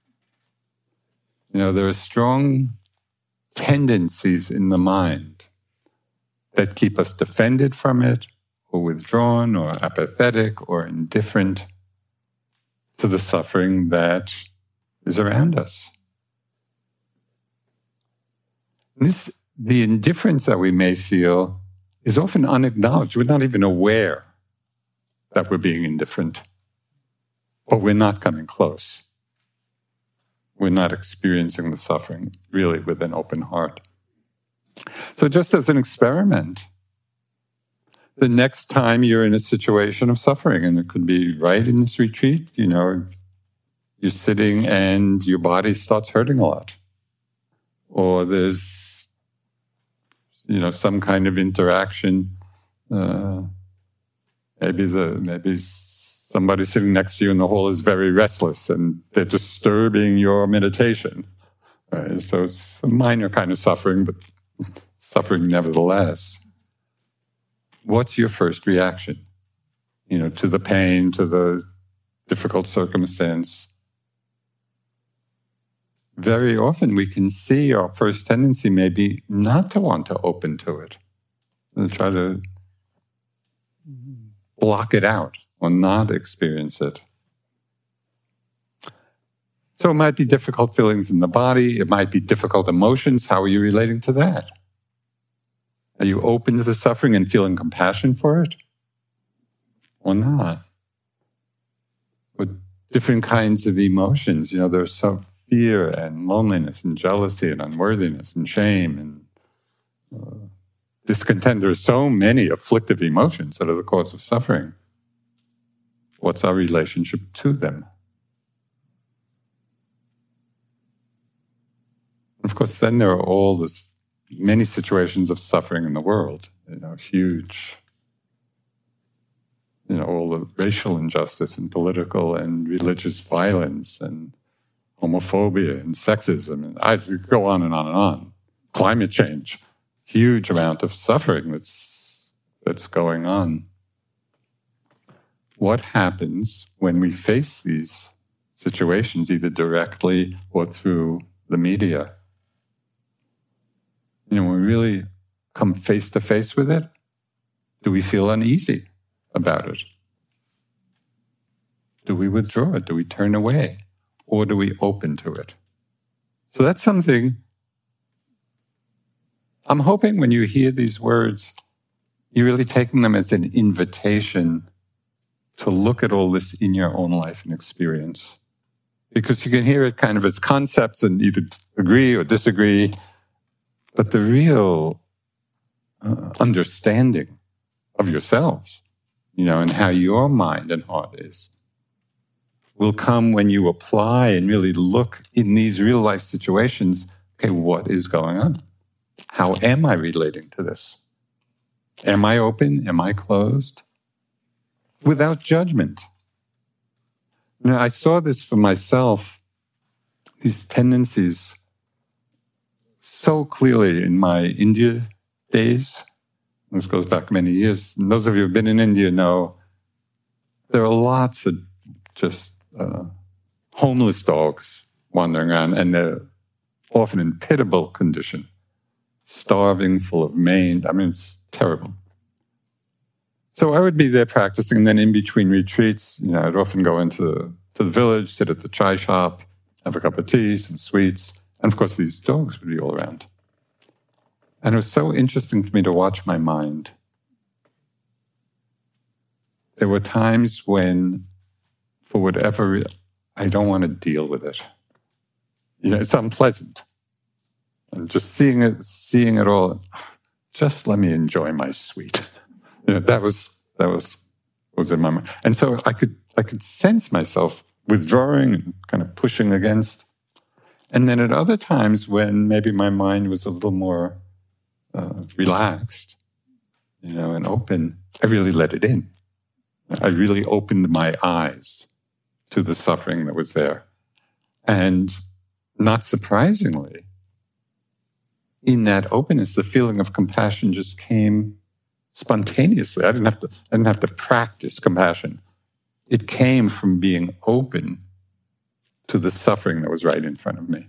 There are strong tendencies in the mind that keep us defended from it, or withdrawn, or apathetic, or indifferent to the suffering that is around us. The indifference that we may feel is often unacknowledged. We're not even aware that we're being indifferent, but we're not coming close. We're not experiencing the suffering really with an open heart. So just as an experiment, the next time you're in a situation of suffering, and it could be right in this retreat, you're sitting and your body starts hurting a lot. Or there's, some kind of interaction. Maybe somebody sitting next to you in the hall is very restless and they're disturbing your meditation. Right? So it's a minor kind of suffering, but suffering nevertheless. What's your first reaction? To the pain, to the difficult circumstance. Very often we can see our first tendency may be not to want to open to it, to try to block it out or not experience it. So it might be difficult feelings in the body, it might be difficult emotions. How are you relating to that? Are you open to the suffering and feeling compassion for it? Or not? With different kinds of emotions, there's some fear and loneliness and jealousy and unworthiness and shame and discontent. There are so many afflictive emotions that are the cause of suffering. What's our relationship to them? Of course, then there are all this many situations of suffering in the world, huge, all the racial injustice and political and religious violence and homophobia and sexism. And I could go on and on and on. Climate change, huge amount of suffering that's going on. What happens when we face these situations, either directly or through the media? When we really come face to face with it, do we feel uneasy about it? Do we withdraw it? Do we turn away? Or do we open to it? So that's something I'm hoping when you hear these words, you're really taking them as an invitation to look at all this in your own life and experience. Because you can hear it kind of as concepts and either agree or disagree, but the real understanding of yourselves, and how your mind and heart is, will come when you apply and really look in these real life situations. Okay, what is going on? How am I relating to this? Am I open? Am I closed? Without judgment. I saw this for myself, these tendencies, so clearly in my India days. This goes back many years. And those of you who've been in India know there are lots of just homeless dogs wandering around, and they're often in pitiable condition, starving, full of mange. It's terrible. So I would be there practicing, and then in between retreats, I'd often go into the village, sit at the chai shop, have a cup of tea, some sweets, and of course these dogs would be all around. And it was so interesting for me to watch my mind. There were times when, for whatever, I don't want to deal with it. It's unpleasant. And just seeing it all, just let me enjoy my sweet. That was in my mind. And so I could sense myself withdrawing and kind of pushing against. And then at other times when maybe my mind was a little more relaxed, and open, I really let it in. I really opened my eyes to the suffering that was there. And not surprisingly, in that openness, the feeling of compassion just came spontaneously. I didn't have to practice compassion. It came from being open to the suffering that was right in front of me.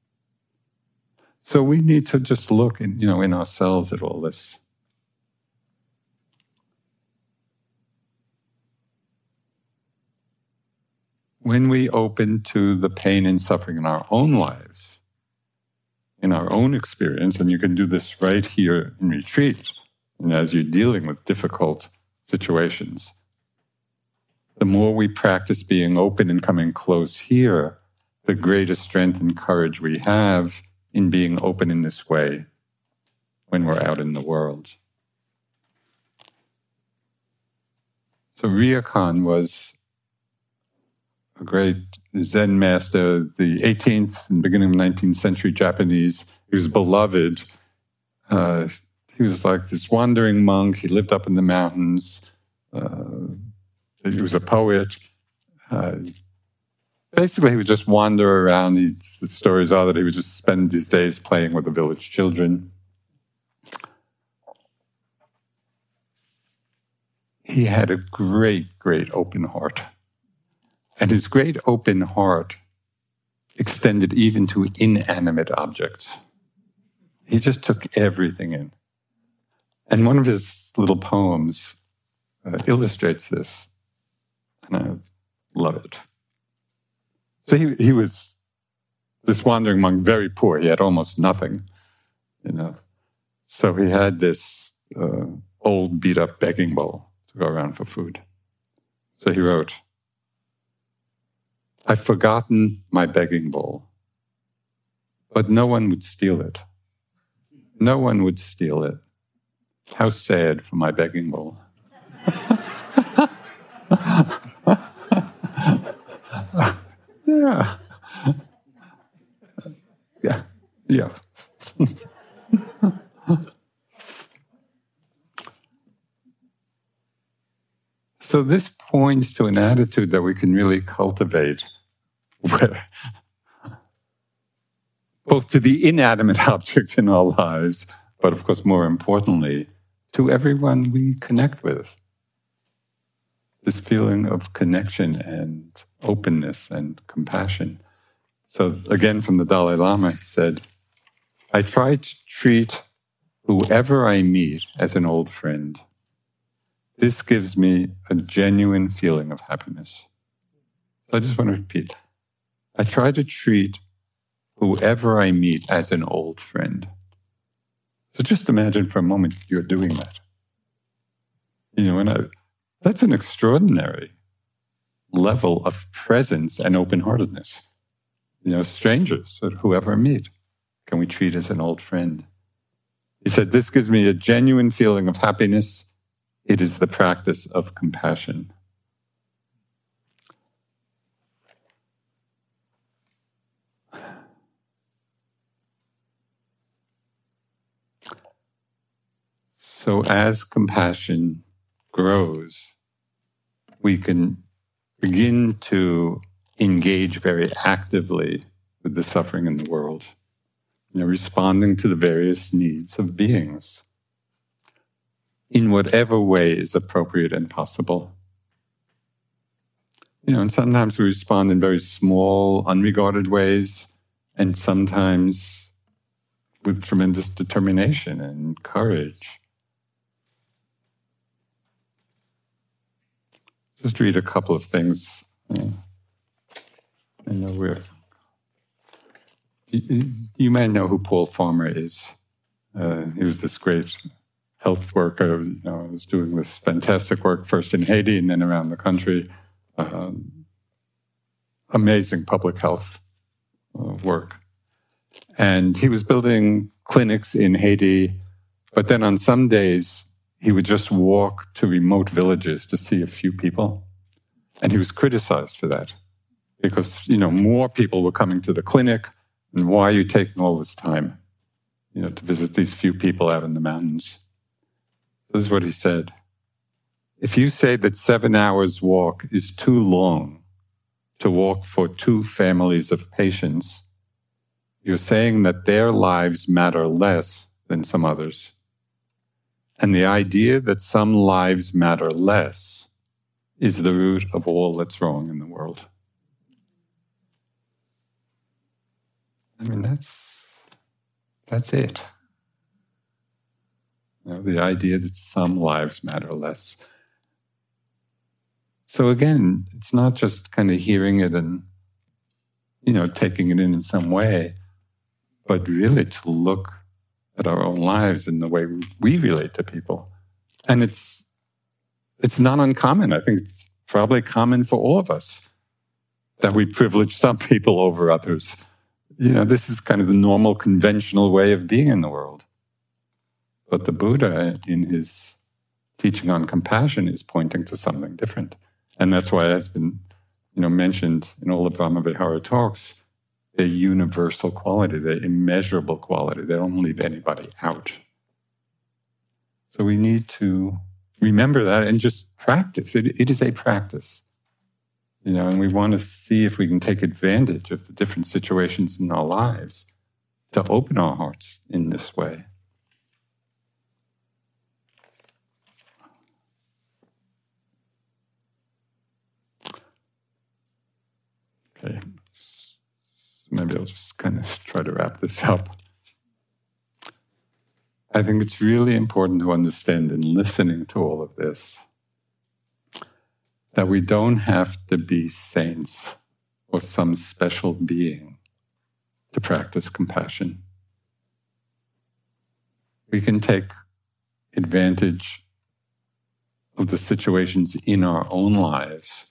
So we need to just look in ourselves at all this. When we open to the pain and suffering in our own lives, in our own experience, and you can do this right here in retreat, and as you're dealing with difficult situations, the more we practice being open and coming close here, the greater strength and courage we have in being open in this way when we're out in the world. So Ryokan was a great Zen master, the 18th and beginning of 19th century Japanese. He was beloved. He was like this wandering monk. He lived up in the mountains. He was a poet. Basically, he would just wander around. The stories are that he would just spend his days playing with the village children. He had a great, great open heart. And his great open heart extended even to inanimate objects. He just took everything in. And one of his little poems illustrates this. And I love it. So he was this wandering monk, very poor. He had almost nothing, So he had this old beat-up begging bowl to go around for food. So he wrote, "I've forgotten my begging bowl, but no one would steal it. No one would steal it. How sad for my begging bowl. Yeah. Yeah. Yeah. So this points to an attitude that we can really cultivate, where both to the inanimate objects in our lives, but of course more importantly, to everyone we connect with. This feeling of connection and openness and compassion. So again, from the Dalai Lama, he said, I try to treat whoever I meet as an old friend. This gives me a genuine feeling of happiness. So I just want to repeat. I try to treat whoever I meet as an old friend. So just imagine for a moment you're doing that. That's an extraordinary level of presence and open-heartedness. Strangers, or whoever I meet, can we treat as an old friend? He said, this gives me a genuine feeling of happiness. It is the practice of compassion. So as compassion grows, we can begin to engage very actively with the suffering in the world, responding to the various needs of beings in whatever way is appropriate and possible. And sometimes we respond in very small, unregarded ways, and sometimes with tremendous determination and courage. Just read a couple of things. You may know who Paul Farmer is. He was this great health worker. Was doing this fantastic work first in Haiti and then around the country. Amazing public health work. And he was building clinics in Haiti, but then on some days, he would just walk to remote villages to see a few people. And he was criticized for that because, more people were coming to the clinic. And why are you taking all this time, to visit these few people out in the mountains? This is what he said. If you say that 7 hours walk is too long to walk for 2 families of patients, you're saying that their lives matter less than some others. And the idea that some lives matter less is the root of all that's wrong in the world. That's it. The idea that some lives matter less. So again, it's not just kind of hearing it and, taking it in some way, but really to look at our own lives and the way we relate to people. And it's not uncommon. I think it's probably common for all of us that we privilege some people over others. This is kind of the normal, conventional way of being in the world. But the Buddha, in his teaching on compassion, is pointing to something different. And that's why it has been, mentioned in all the Brahma-Vihara talks, their universal quality, their immeasurable quality. They don't leave anybody out. So we need to remember that and just practice. It is a practice. And we want to see if we can take advantage of the different situations in our lives to open our hearts in this way. Okay, maybe I'll just kind of try to wrap this up. I think it's really important to understand in listening to all of this that we don't have to be saints or some special being to practice compassion. We can take advantage of the situations in our own lives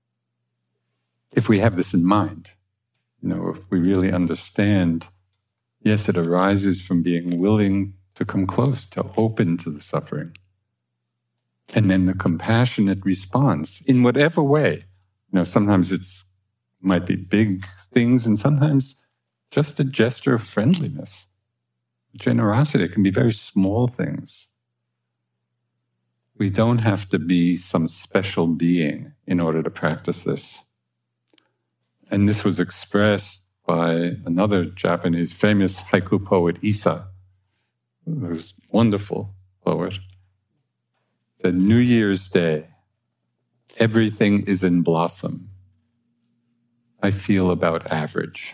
if we have this in mind. If we really understand, yes, it arises from being willing to come close, to open to the suffering. And then the compassionate response in whatever way. Sometimes it's might be big things, and sometimes just a gesture of friendliness, generosity. It can be very small things. We don't have to be some special being in order to practice this. And this was expressed by another Japanese famous haiku poet, Issa, who was a wonderful poet. Said, New Year's Day, everything is in blossom. I feel about average.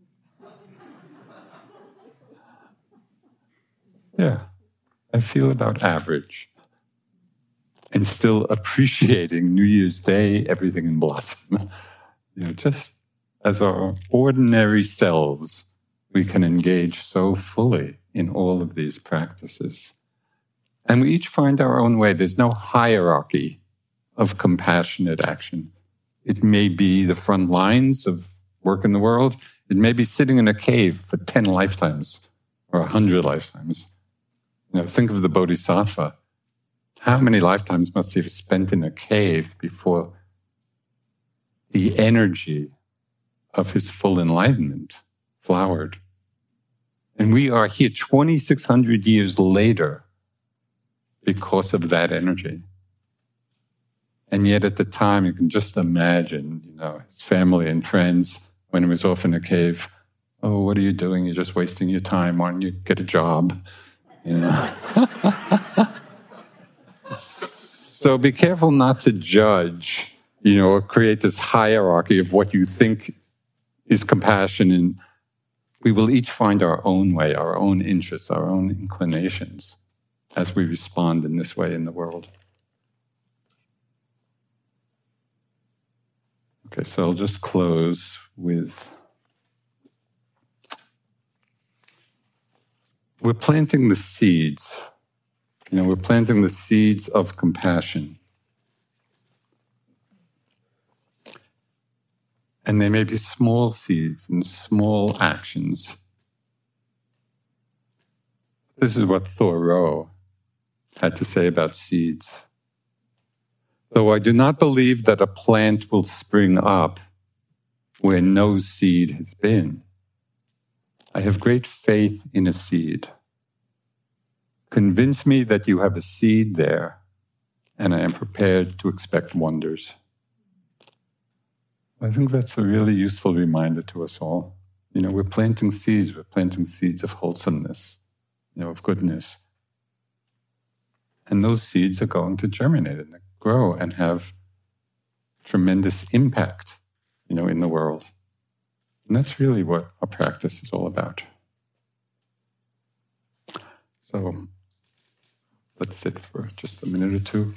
Yeah, I feel about average. And still appreciating New Year's Day, everything in blossom. Just as our ordinary selves, we can engage so fully in all of these practices. And we each find our own way. There's no hierarchy of compassionate action. It may be the front lines of work in the world. It may be sitting in a cave for 10 lifetimes or 100 lifetimes. Think of the Bodhisattva. How many lifetimes must he have spent in a cave before the energy of his full enlightenment flowered? And we are here 2,600 years later because of that energy. And yet at the time, you can just imagine, his family and friends, when he was off in a cave, oh, what are you doing? You're just wasting your time. Why don't you get a job? So be careful not to judge, or create this hierarchy of what you think is compassion. And we will each find our own way, our own interests, our own inclinations as we respond in this way in the world. Okay, so I'll just close with, we're planting the seeds. We're planting the seeds of compassion. And they may be small seeds and small actions. This is what Thoreau had to say about seeds. Though I do not believe that a plant will spring up where no seed has been, I have great faith in a seed. Convince me that you have a seed there, and I am prepared to expect wonders. I think that's a really useful reminder to us all. We're planting seeds of wholesomeness, of goodness. And those seeds are going to germinate and grow and have tremendous impact, in the world. And that's really what our practice is all about. So let's sit for just a minute or two.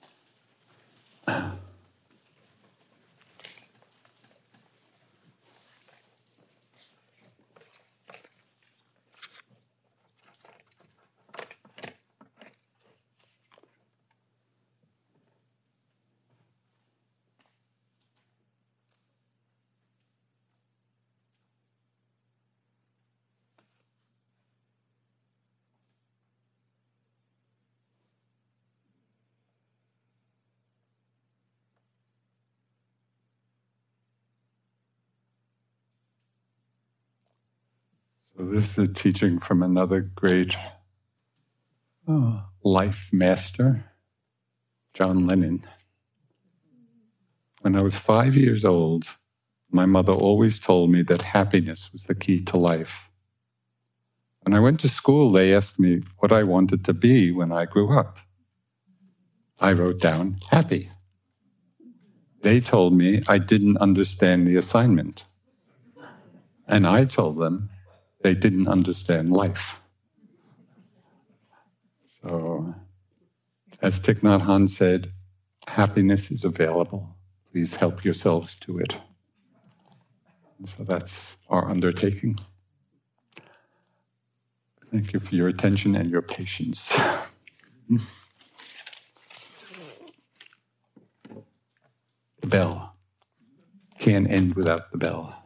So this is a teaching from another great life master, John Lennon. When I was 5 years old, my mother always told me that happiness was the key to life. When I went to school, they asked me what I wanted to be when I grew up. I wrote down happy. They told me I didn't understand the assignment. And I told them they didn't understand life. So, as Thich Nhat Hanh said, happiness is available. Please help yourselves to it. And so that's our undertaking. Thank you for your attention and your patience. The bell can't end without the bell.